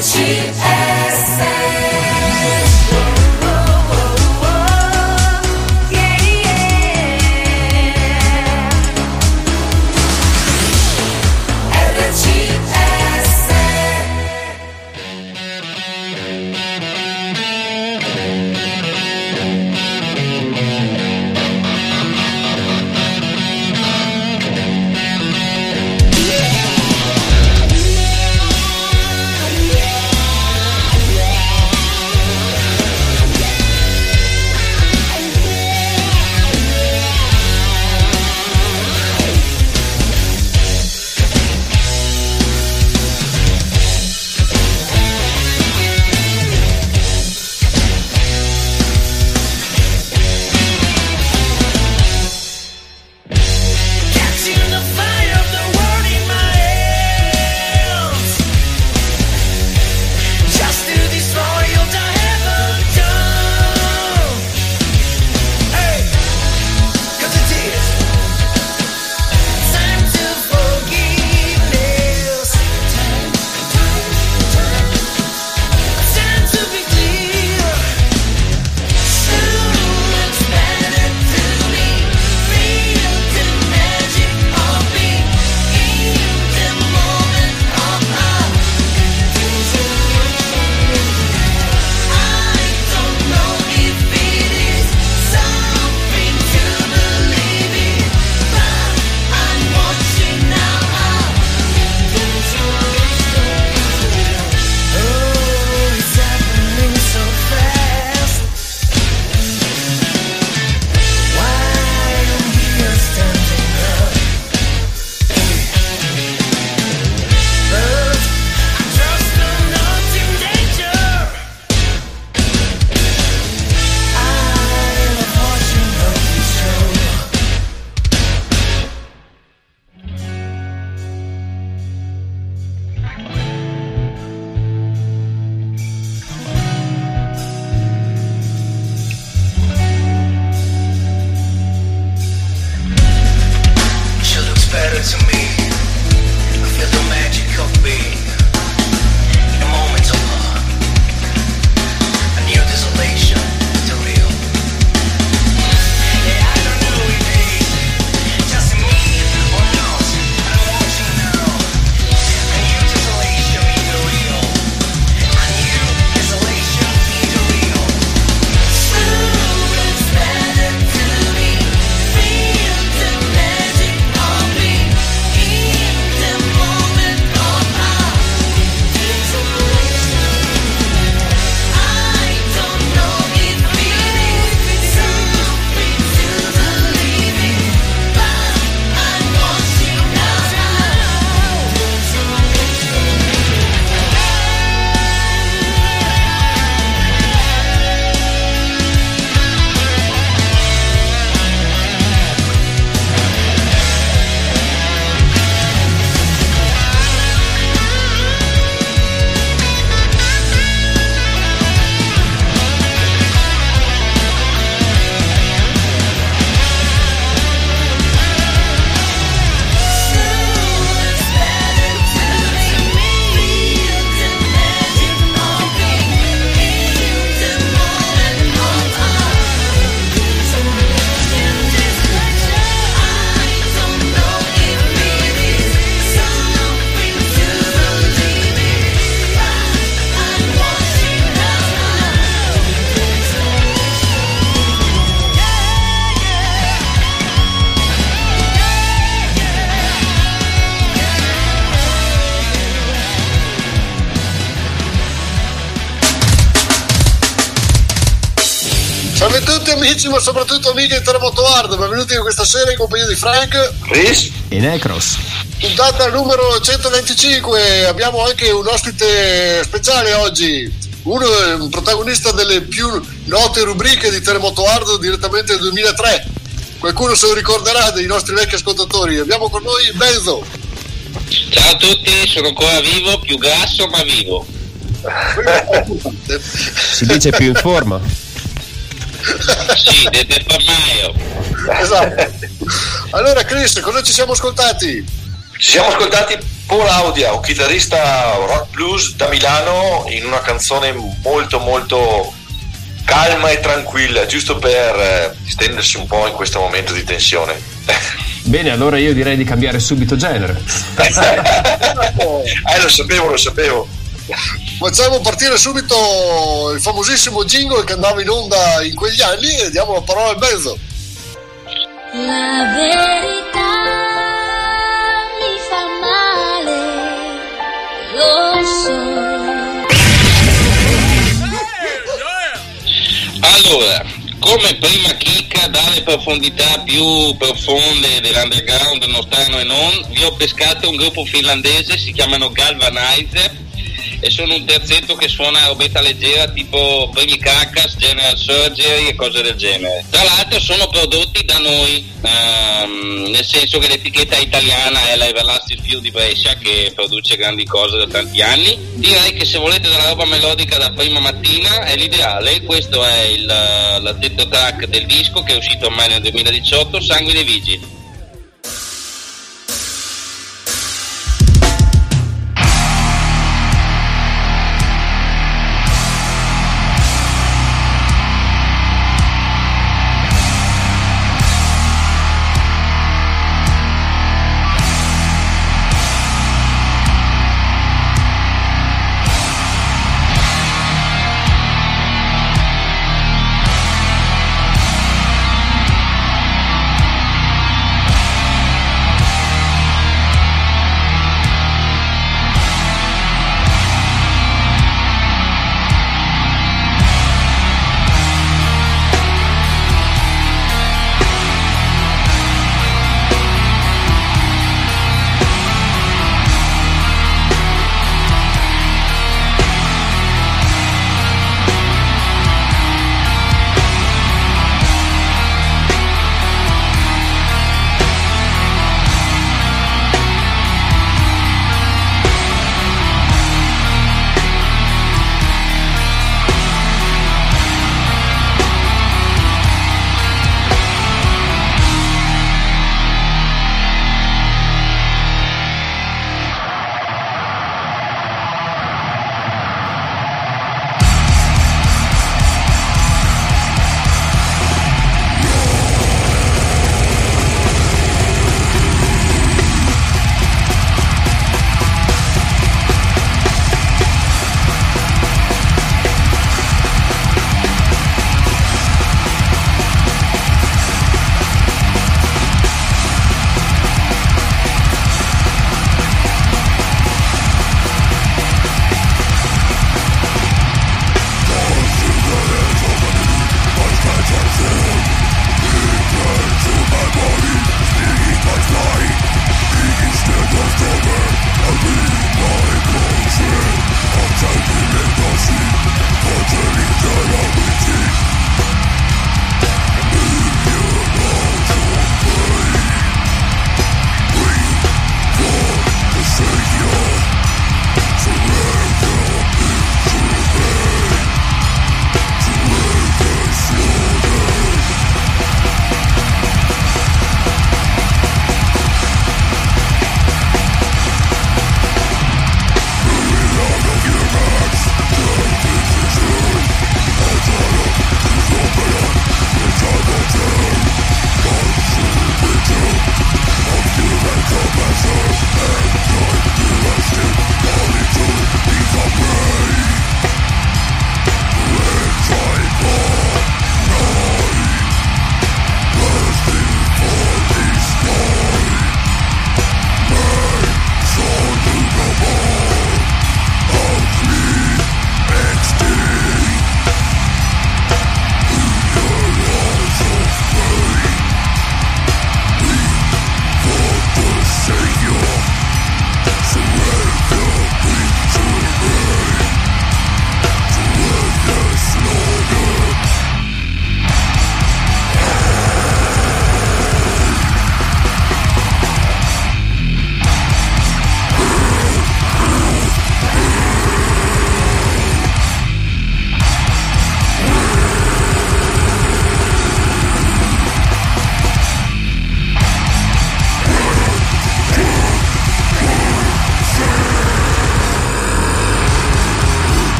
Salve a tutti amici, ma soprattutto amiche di Terremoto Hard, benvenuti questa sera in compagnia di Frank, Chris e Necros. Puntata numero 125, abbiamo anche un ospite speciale oggi, un protagonista delle più note rubriche di Terremoto Hard direttamente del 2003. Qualcuno se lo ricorderà dei nostri vecchi ascoltatori. Abbiamo con noi Benzo. Ciao a tutti, sono ancora vivo, più grasso ma vivo. Si dice più in forma. Sì, del formaio. Esatto. Allora Chris, cosa ci siamo ascoltati? Ci siamo ascoltati Paul Audia, un chitarrista rock blues da Milano, in una canzone molto molto calma e tranquilla, giusto per stendersi un po' in questo momento di tensione. Bene, allora io direi di cambiare subito genere. Lo sapevo. Facciamo partire subito il famosissimo jingle che andava in onda in quegli anni e diamo la parola al mezzo. La verità mi fa male, lo so. Allora, come prima chicca dalle profondità più profonde dell'underground nostano e non, vi ho pescato un gruppo finlandese, si chiamano Galvanizer, e sono un terzetto che suona robetta leggera tipo Primi Carcass, General Surgery e cose del genere. Tra l'altro sono prodotti da noi, nel senso che l'etichetta italiana è la Everlasting Few di Brescia, che produce grandi cose da tanti anni. Direi che se volete della roba melodica da prima mattina è l'ideale. Questo è la tetto track del disco che è uscito ormai nel 2018, Sangue dei Vigili.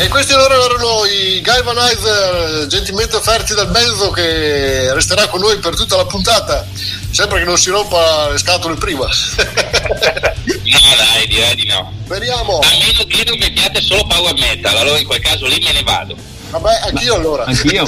E questi allora erano i Galvanizer gentilmente offerti dal Benzo, che resterà con noi per tutta la puntata, sempre che non si rompa le scatole prima. No dai, direi di no. Speriamo. A meno che non mettiate solo power metal, allora in quel caso lì me ne vado. Vabbè, anch'io allora. Anch'io.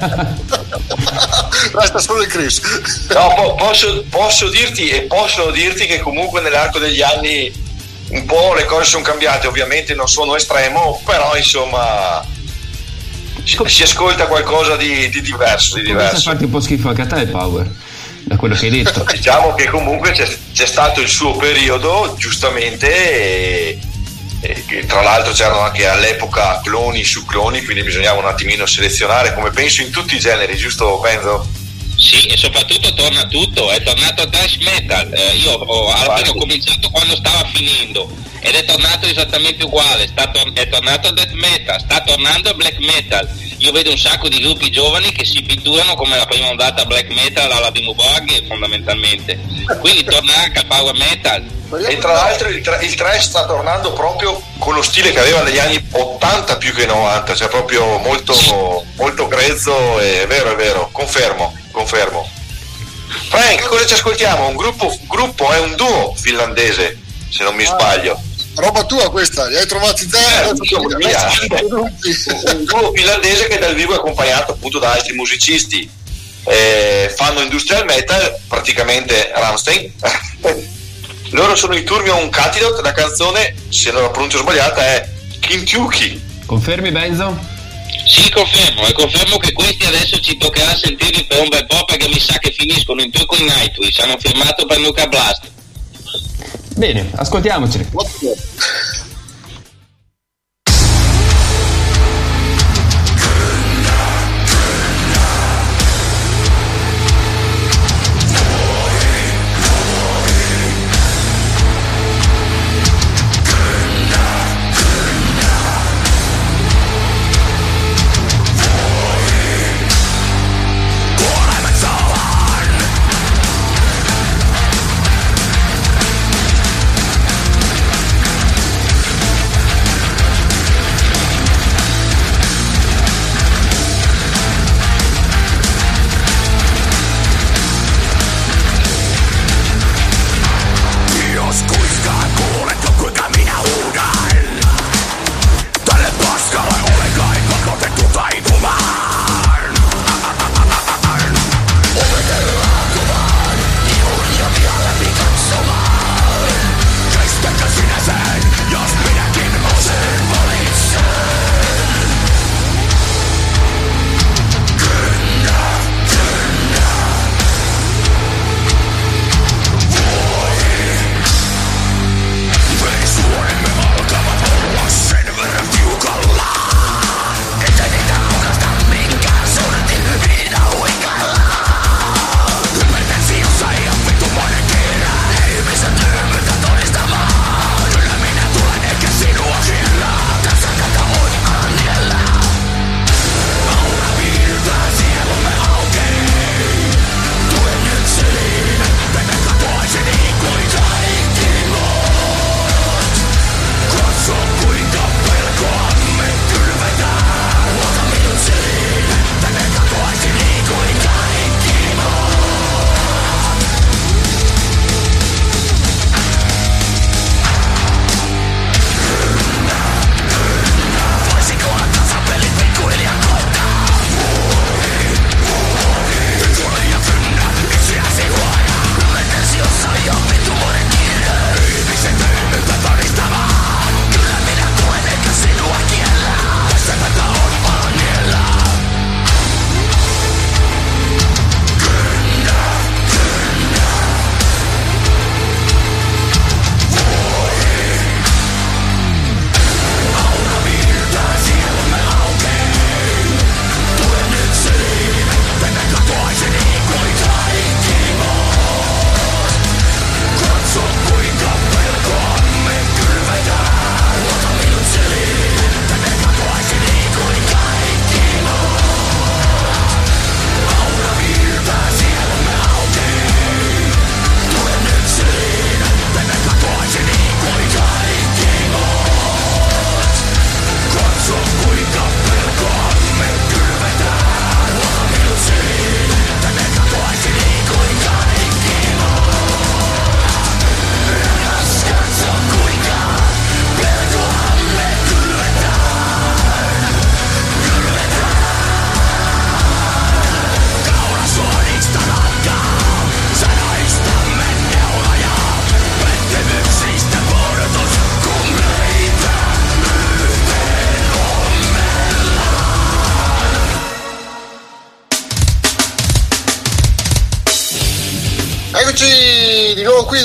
Resta solo il Chris. No, posso dirti che comunque nell'arco degli anni un po' le cose sono cambiate, ovviamente non sono estremo, però insomma si ascolta qualcosa di diverso. Comincia a farti un po' schifo anche a te, Power, da quello che hai detto. Diciamo che comunque c'è stato il suo periodo, giustamente, e che tra l'altro c'erano anche all'epoca cloni su cloni, quindi bisognava un attimino selezionare, come penso in tutti i generi, giusto Benzo? Sì, e soprattutto torna tutto, è tornato il thrash metal. Io alla fine ho cominciato quando stava finendo ed è tornato esattamente uguale, è tornato il death metal, sta tornando il black metal. Io vedo un sacco di gruppi giovani che si pitturano come la prima ondata black metal alla Dimmu Borgir fondamentalmente, quindi torna anche al power metal. E tra l'altro il thrash sta tornando proprio con lo stile che aveva negli anni 80 più che 90, cioè proprio molto, molto grezzo, è vero, confermo. Frank, cosa ci ascoltiamo? Un gruppo è un duo finlandese, se non mi sbaglio. Roba tua questa, li hai trovati te? Un duo finlandese che dal vivo è accompagnato appunto da altri musicisti, fanno industrial metal, praticamente Rammstein. Loro sono i Turmion Catidot, la canzone, se non la pronuncio sbagliata, è Kintuki. Confermi, Benzo? Sì, confermo, e confermo che questi adesso ci toccherà sentirli per un bel po', perché mi sa che finiscono in tour con i Nightwish, hanno firmato per Nuka Blast. Bene, ascoltiamoceli. Ottimo.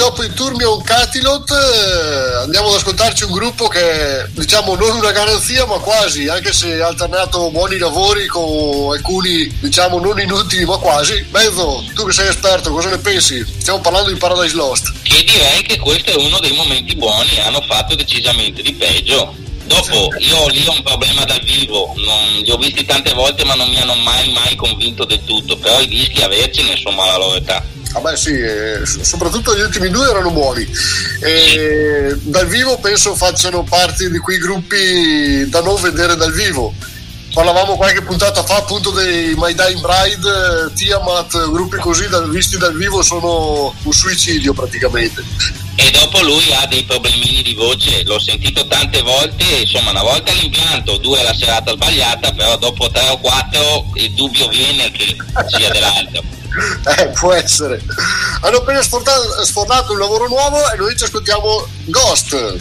dopo i Turmion Catilot andiamo ad ascoltarci un gruppo che diciamo non una garanzia ma quasi, anche se ha alternato buoni lavori con alcuni diciamo non inutili ma quasi. Benzo, tu che sei esperto, cosa ne pensi? Stiamo parlando di Paradise Lost. Che direi che questo è uno dei momenti buoni, hanno fatto decisamente di peggio. Dopo io lì ho un problema dal vivo, li ho visti tante volte ma non mi hanno mai convinto del tutto, però i dischi avercene insomma la loro età. Ah beh sì, soprattutto gli ultimi due erano buoni. Dal vivo penso facciano parte di quei gruppi da non vedere dal vivo. Parlavamo qualche puntata fa appunto dei My Dying Bride, Tiamat, gruppi così visti dal vivo sono un suicidio praticamente. E dopo lui ha dei problemini di voce, l'ho sentito tante volte, insomma una volta l'impianto, due la serata sbagliata, però dopo 3 o 4 il dubbio viene che sia dell'altro. Può essere. Hanno appena sfornato un lavoro nuovo e noi ci ascoltiamo Ghost.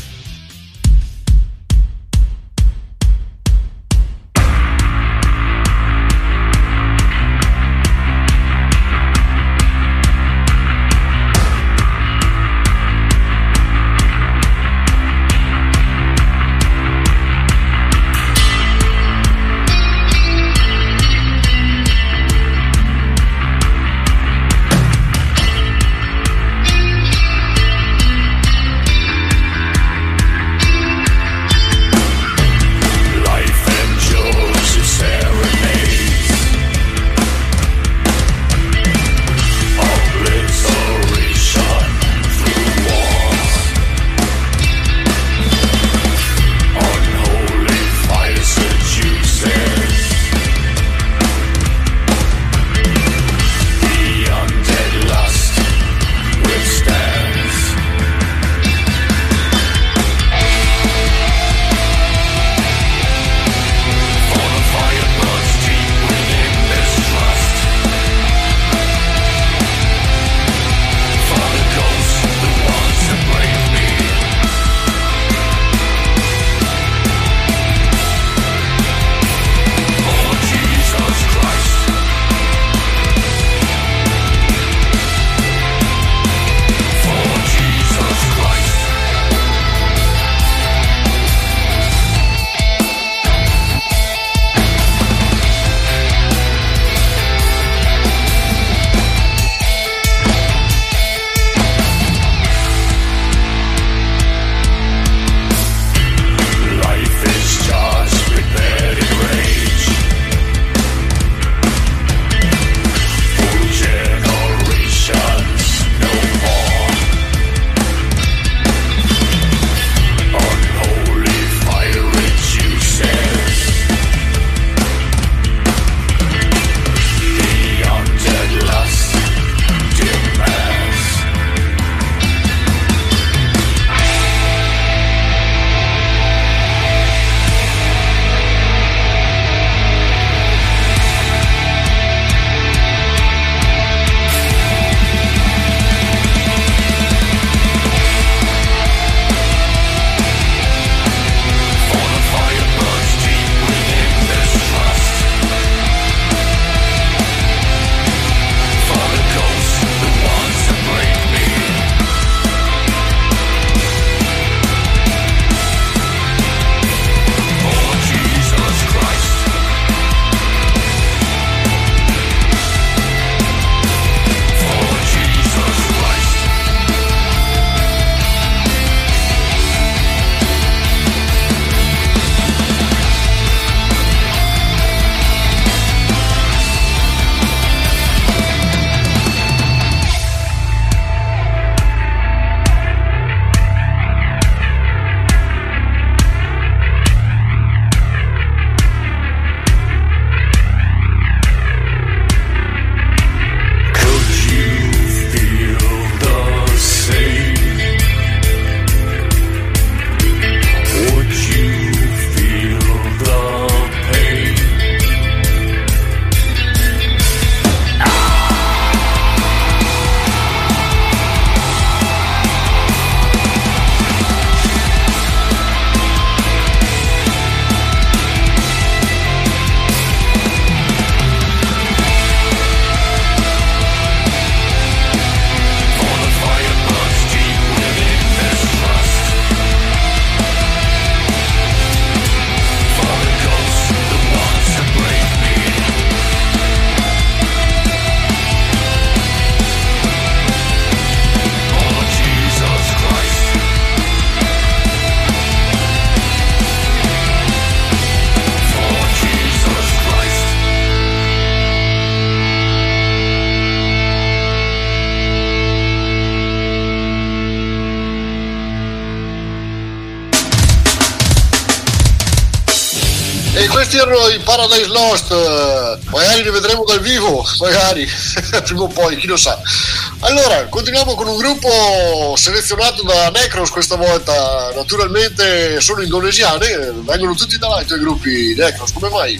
questi erano i Paradise Lost, magari li vedremo dal vivo, magari prima o poi, chi lo sa. Allora, continuiamo con un gruppo selezionato da Necros questa volta, naturalmente sono indonesiane, vengono tutti da là i tuoi gruppi, Necros, come mai?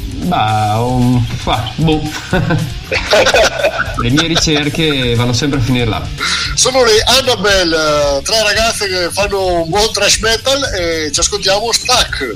Le mie ricerche vanno sempre a finire là. Sono le Annabelle, tre ragazze che fanno un buon thrash metal e ci ascoltiamo Stuck.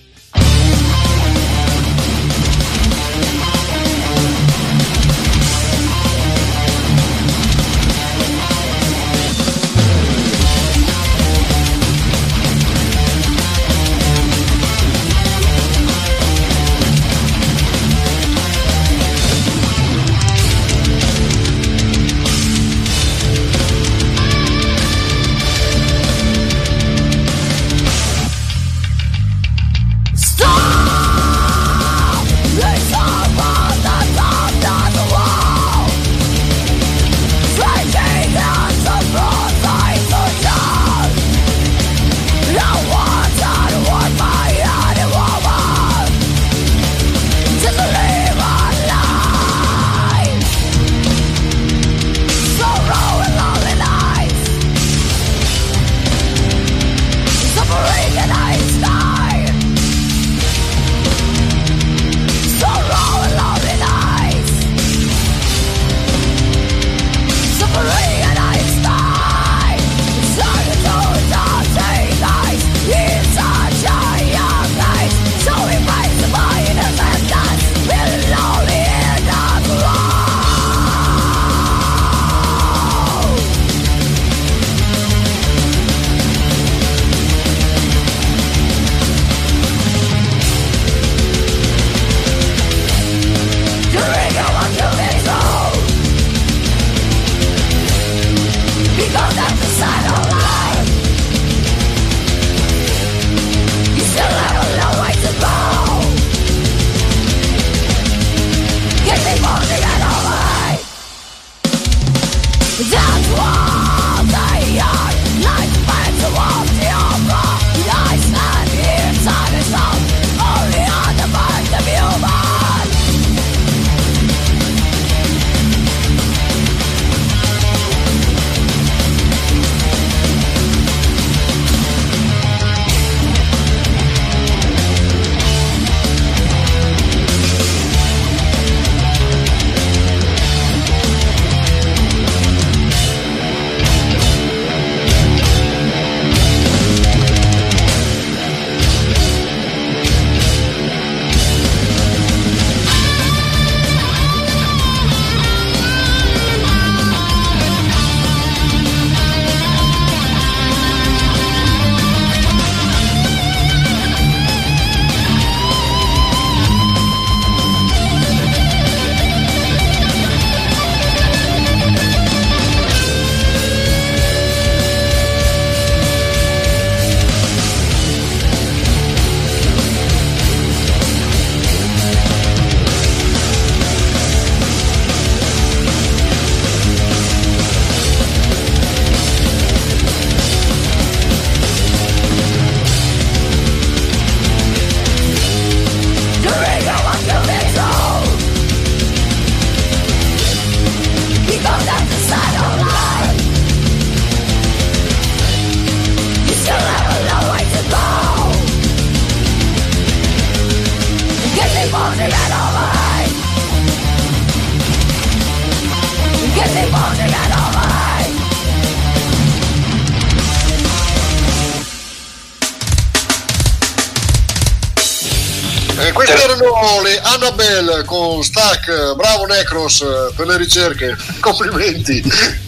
Queste erano le Annabelle con Stuck. Bravo Necros per le ricerche, complimenti.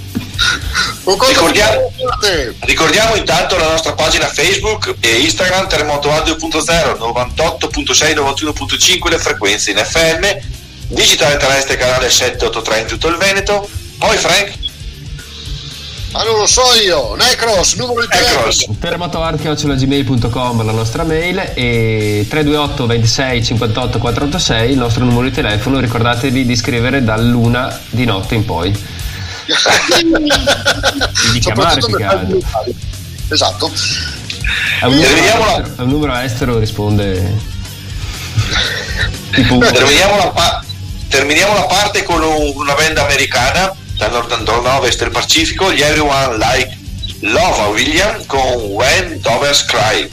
Ricordiamo intanto la nostra pagina Facebook e Instagram Terremoto Audio 2.0, 98.6, 91.5 le frequenze in FM, digitale terrestre canale 783 in tutto il Veneto. Poi Frank? Ma non lo so io, Necros, numero di telefono. terremotoart@gmail.com la nostra mail e 328 26 58 486 il nostro numero di telefono. Ricordatevi di scrivere dall'1 di notte in poi. Di chiamare più che altro. Esatto. A un numero estero risponde. Terminiamo la parte con una band americana dal nord-ovest del Pacifico, gli Everyone Like Love William con When Doves Cry.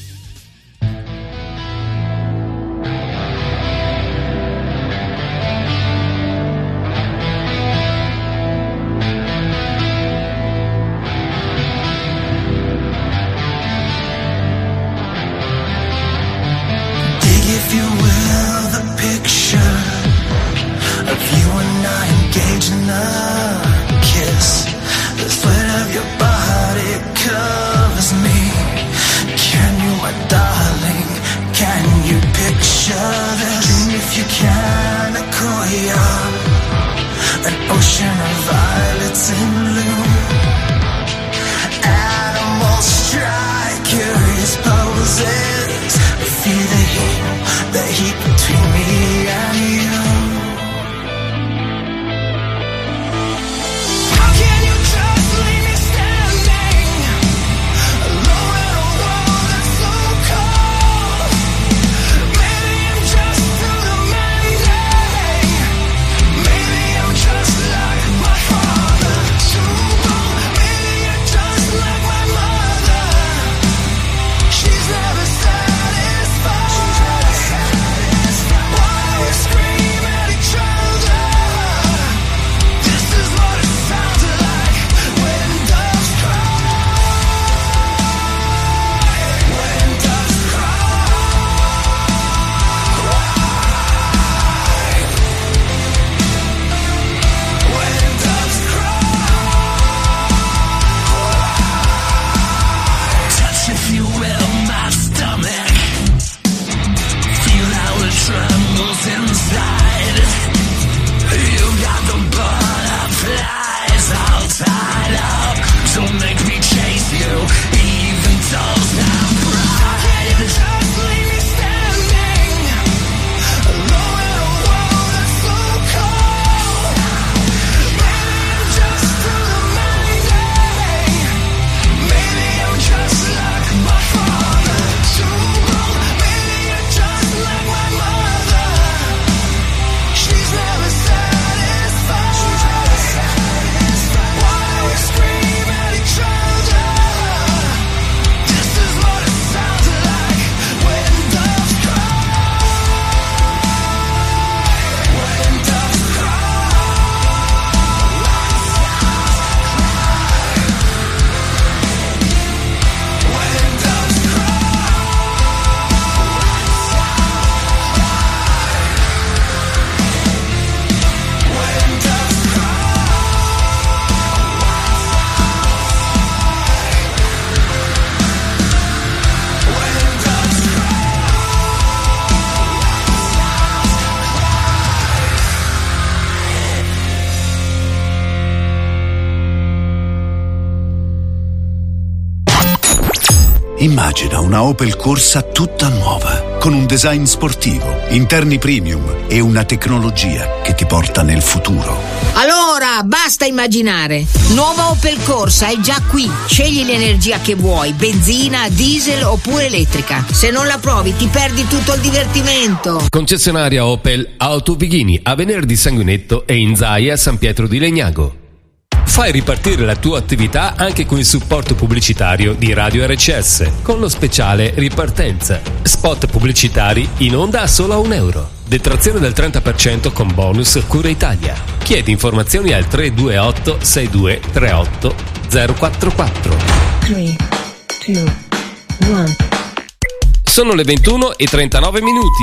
Immagina una Opel Corsa tutta nuova, con un design sportivo, interni premium e una tecnologia che ti porta nel futuro. Allora, basta immaginare. Nuova Opel Corsa è già qui. Scegli l'energia che vuoi, benzina, diesel oppure elettrica. Se non la provi ti perdi tutto il divertimento. Concessionaria Opel Auto Vighini a Venerdì Sanguinetto e in Zaia San Pietro di Legnago. Fai ripartire la tua attività anche con il supporto pubblicitario di Radio RCS con lo speciale Ripartenza. Spot pubblicitari in onda a solo €1. Detrazione del 30% con bonus Cura Italia. Chiedi informazioni al 328 62 38 044. 3, 2, 1. Sono le 21:39 minuti.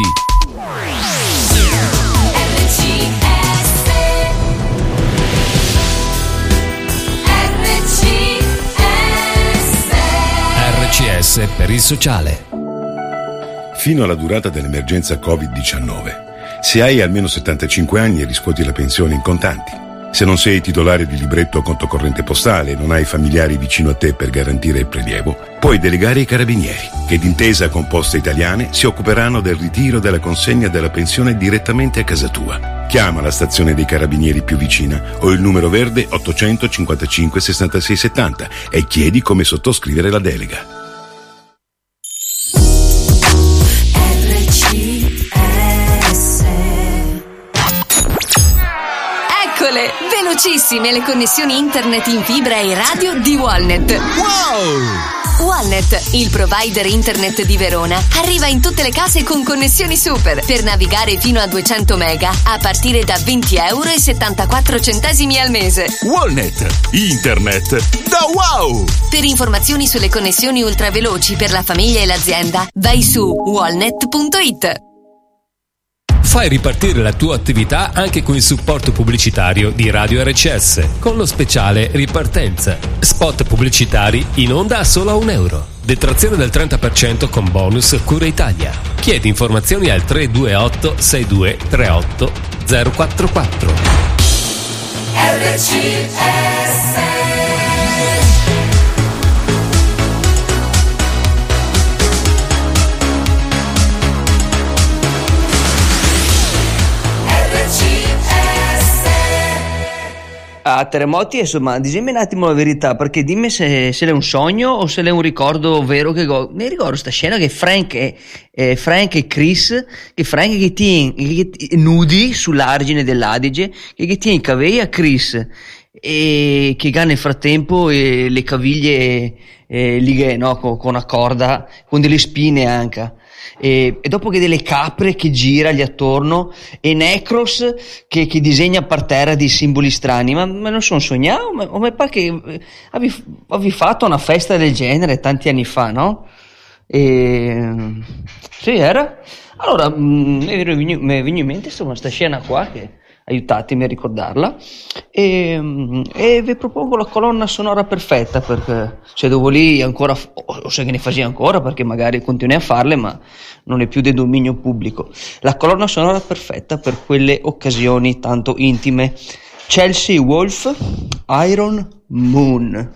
RCS per il sociale. Fino alla durata dell'emergenza Covid-19. Se hai almeno 75 anni riscuoti la pensione in contanti. Se non sei titolare di libretto o conto corrente postale e non hai familiari vicino a te per garantire il prelievo, puoi delegare i carabinieri, che d'intesa con Poste Italiane si occuperanno del ritiro della consegna della pensione direttamente a casa tua. Chiama la stazione dei carabinieri più vicina o il numero verde 855 66 70 e chiedi come sottoscrivere la delega. RCS Velocissime le connessioni internet in fibra e radio di Walnet. Wow! Walnet, il provider internet di Verona, arriva in tutte le case con connessioni super per navigare fino a 200 mega a partire da €20,74 al mese. Walnet, internet da wow! Per informazioni sulle connessioni ultraveloci per la famiglia e l'azienda, vai su walnet.it. Fai ripartire la tua attività anche con il supporto pubblicitario di Radio RCS con lo speciale Ripartenza. Spot pubblicitari in onda a solo €1. Detrazione del 30% con bonus Cura Italia. Chiedi informazioni al 328 62 38 044. RCS. A Terremoti, insomma, dimmi un attimo la verità, perché dimmi se è un sogno o se è un ricordo vero. Mi ricordo sta scena che Frank e Chris, che Frank che tiene nudi sull'argine dell'Adige, che tiene i capelli a Chris e che ha nel frattempo le caviglie lighe, no, con una corda, con delle spine anche. E dopo che delle capre che gira gli attorno e Necros che disegna per terra dei simboli strani, ma non sono sognato, o mi pare che avevi fatto una festa del genere tanti anni fa, no? Sì, era. Allora mi è venuto in mente insomma sta scena qua, che aiutatemi a ricordarla, e vi propongo la colonna sonora perfetta, perché se devo lì ancora, o se che ne facevi ancora, perché magari continui a farle ma non è più di dominio pubblico, la colonna sonora perfetta per quelle occasioni tanto intime. Chelsea Wolfe, Iron Moon.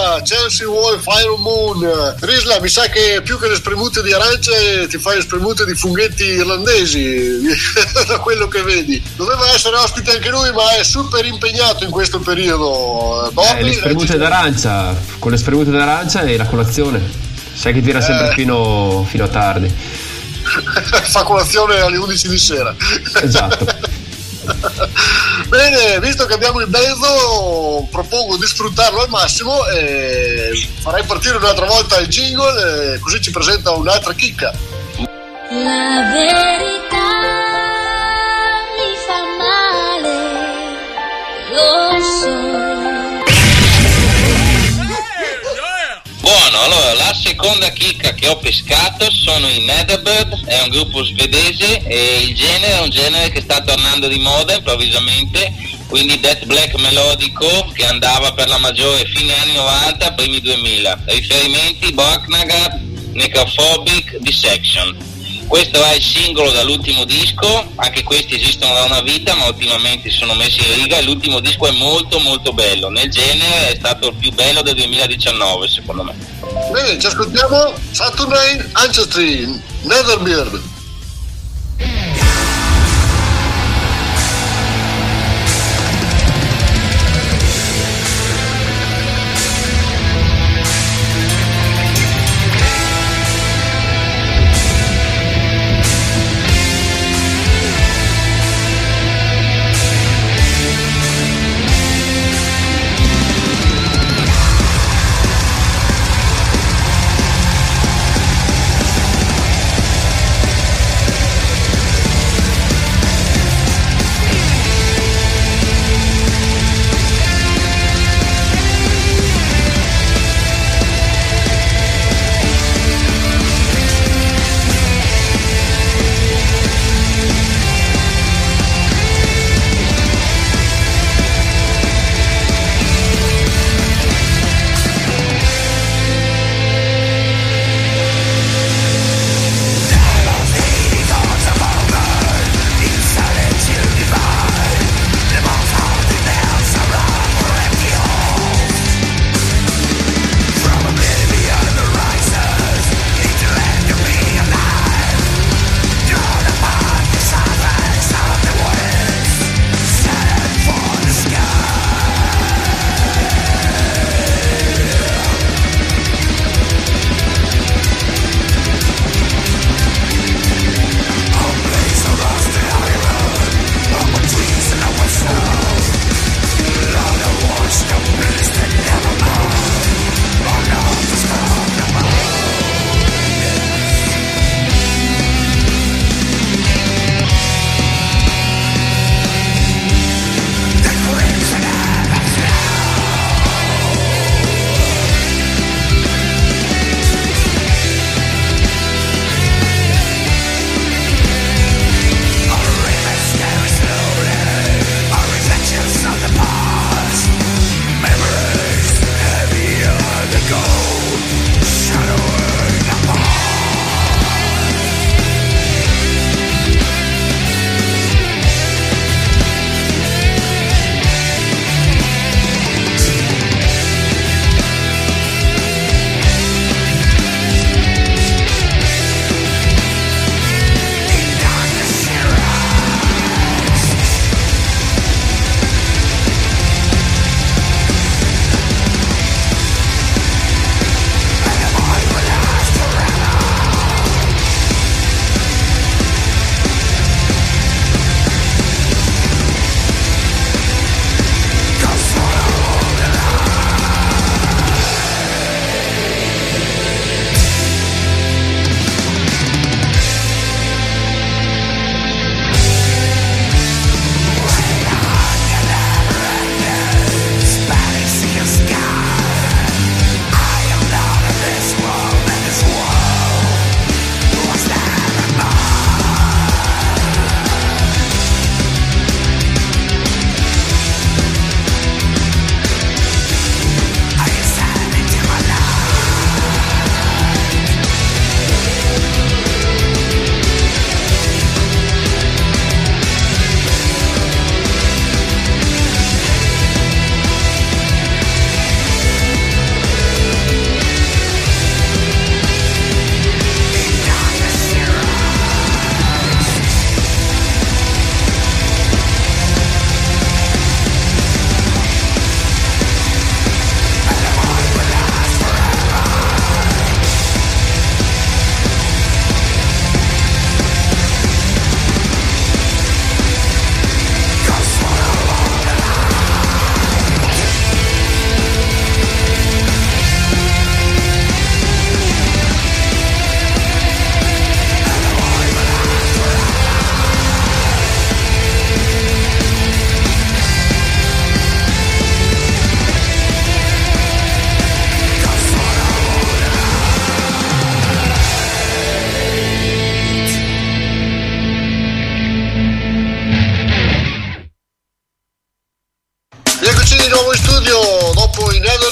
arancia, Chelsea vuole Fire Moon. Risla, mi sa che più che le spremute di arance ti fai le spremute di funghetti irlandesi da quello che vedi. Doveva essere ospite anche lui, ma è super impegnato in questo periodo. Bobby, le spremute d'arancia, con le spremute d'arancia e la colazione, sai che tira sempre fino a tardi. Fa colazione alle 11 di sera. Esatto. Bene, visto che abbiamo il mezzo, propongo di sfruttarlo al massimo e farei partire un'altra volta il jingle, così ci presenta un'altra chicca. La verità mi fa male, lo so. Buono, allora la seconda chicca che ho pescato sono i Netherbird, è un gruppo svedese e il genere è un genere che sta tornando di moda improvvisamente, quindi death black melodico che andava per la maggiore fine anni 90, primi 2000. Riferimenti Borknagar, Necrophobic, Dissection. Questo è il singolo dall'ultimo disco, anche questi esistono da una vita ma ultimamente si sono messi in riga e l'ultimo disco è molto molto bello, nel genere è stato il più bello del 2019 secondo me. Bene, ci ascoltiamo Saturnine Ancestry, Netherbird.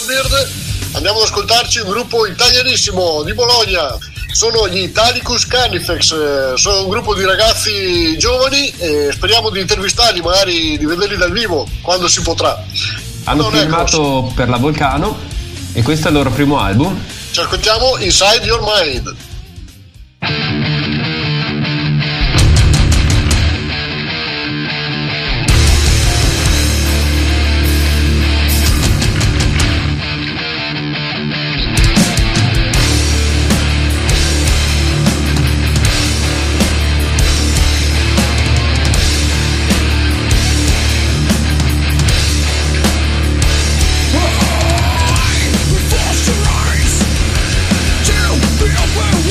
Goldbeard, andiamo ad ascoltarci un gruppo italianissimo di Bologna. Sono gli Italicus Carnifex, sono un gruppo di ragazzi giovani e speriamo di intervistarli, magari di vederli dal vivo quando si potrà. Hanno firmato per la Volcano e questo è il loro primo album. Ci ascoltiamo Inside Your Mind. Forced to rise to the open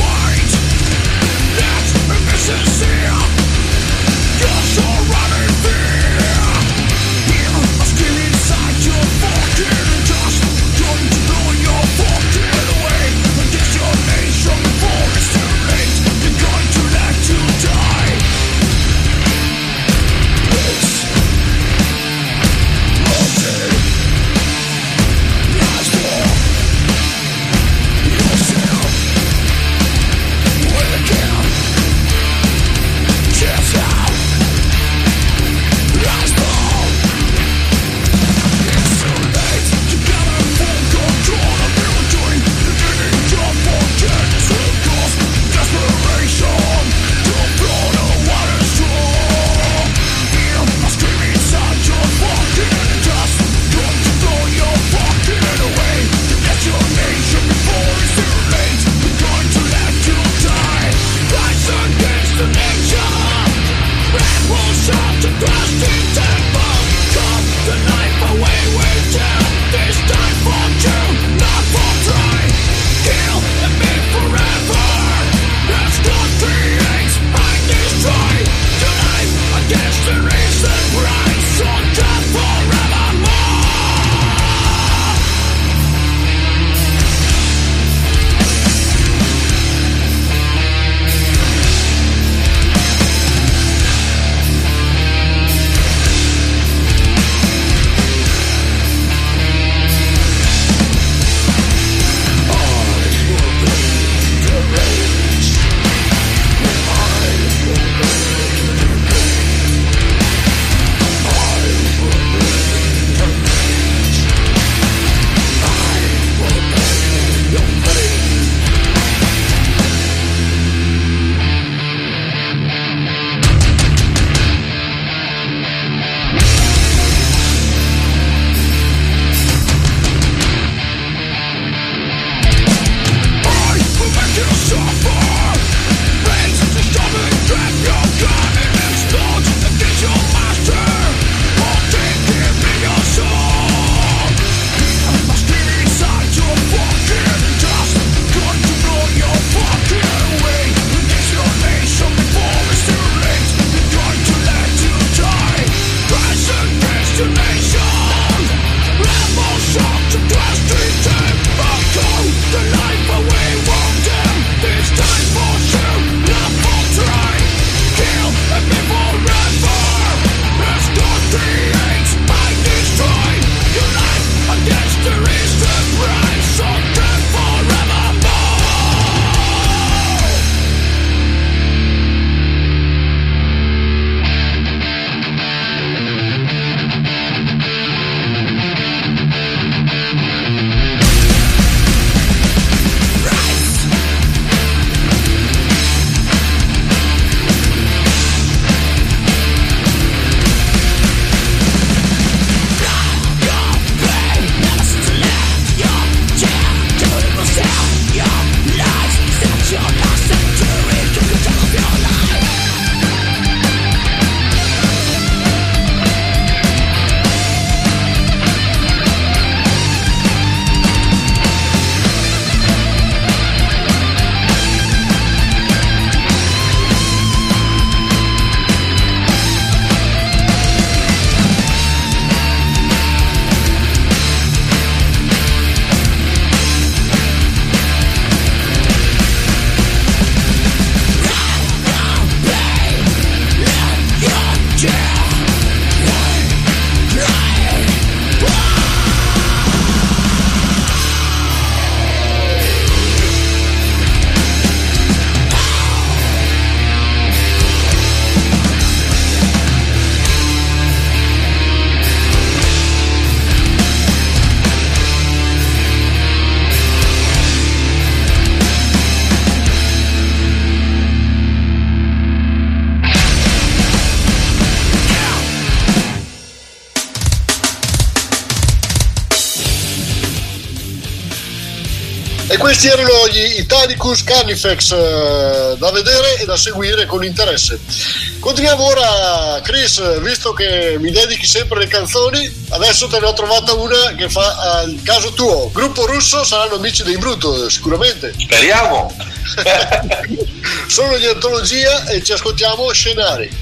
questi erano gli Italicus Carnifex, da vedere e da seguire con interesse. Continuiamo ora, Chris, visto che mi dedichi sempre le canzoni, adesso te ne ho trovata una che fa il caso tuo. Gruppo russo, saranno amici dei Bruto, sicuramente. Speriamo. Sono di antologia e ci ascoltiamo Scenari.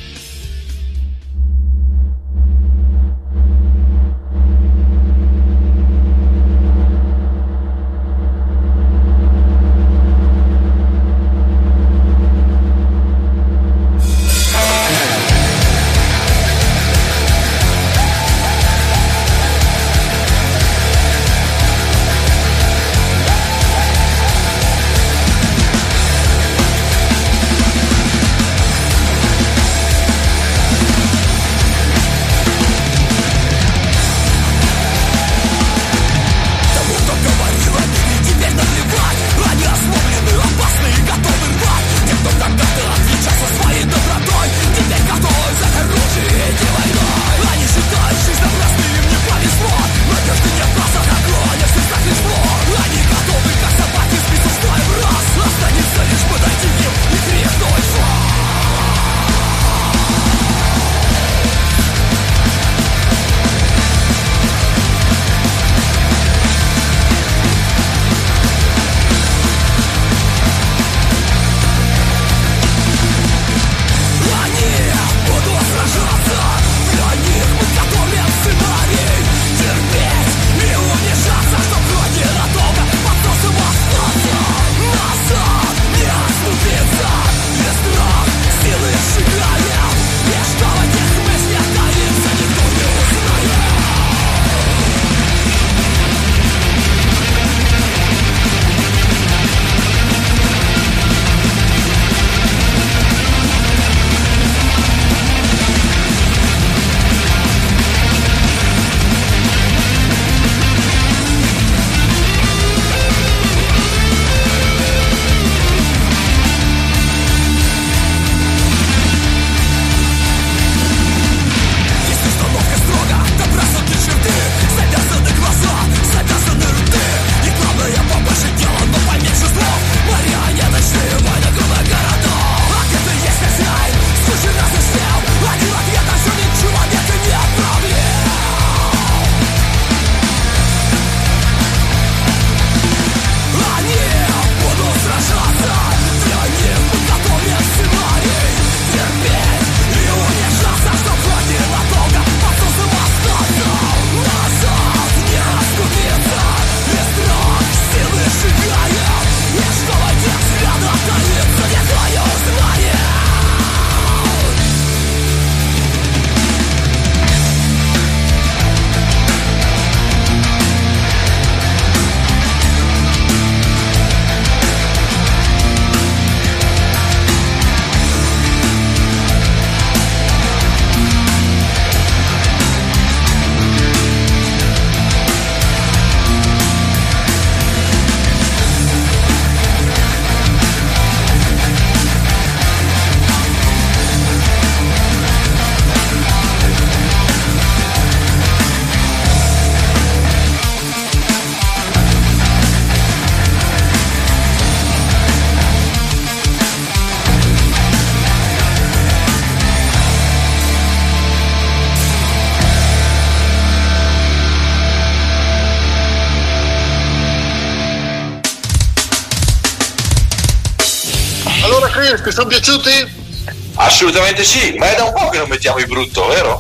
Chris, ti sono piaciuti? Assolutamente sì, ma è da un po' che non mettiamo i Brutto, vero?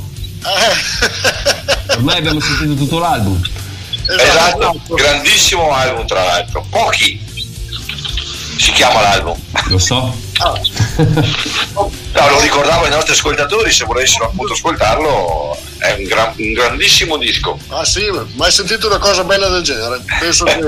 Ormai abbiamo sentito tutto l'album. Esatto, grandissimo album tra l'altro. Pochi si chiama l'album. Lo so. No, lo ricordavo ai nostri ascoltatori, se volessero appunto ascoltarlo, è un grandissimo disco. Ah sì, mai sentito una cosa bella del genere? Penso che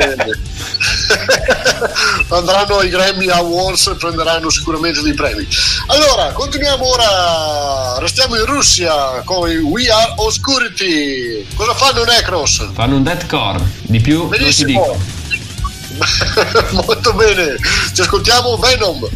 andranno ai Grammy Awards e prenderanno sicuramente dei premi. Allora, continuiamo ora, restiamo in Russia con i We Are Obscurity. Cosa fanno Necros? Fanno un deathcore, di più benissimo. Non ti dico. Molto bene, ci ascoltiamo Venom.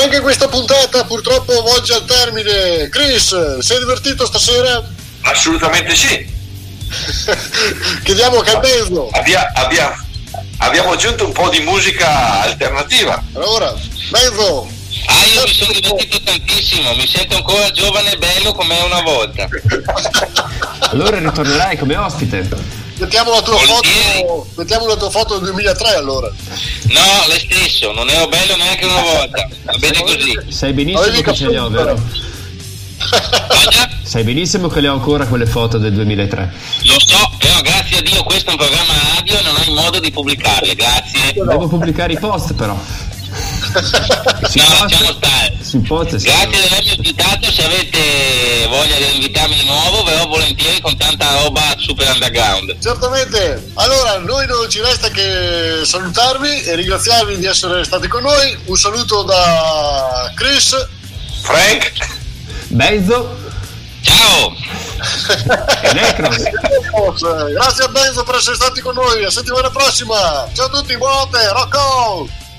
Anche questa puntata purtroppo volge al termine. Chris, sei divertito stasera? Assolutamente sì. Chiediamo che Benzo. Abbiamo aggiunto un po' di musica alternativa. Allora, Benzo. Io mi sono divertito tantissimo, mi sento ancora giovane e bello come una volta. Allora ritornerai come ospite. Mettiamo la tua foto del 2003 allora. No, lo stesso, non ero bello neanche una volta. Va bene così. Sai benissimo che ce le ho, vero? Sai benissimo che le ho ancora quelle foto del 2003. Lo so, però grazie a Dio questo è un programma radio e non ho il modo di pubblicarle, grazie. Devo pubblicare i post però. Lasciamo stare. Grazie di avermi invitato, se avete voglia di invitarmi di nuovo verrò volentieri con tanta roba super underground. Certamente. Allora noi non ci resta che salutarvi e ringraziarvi di essere stati con noi. Un saluto da Chris, Frank, Benzo, ciao e Necros. Grazie a Benzo per essere stati con noi. A settimana prossima. Ciao a tutti, buonanotte, rock on.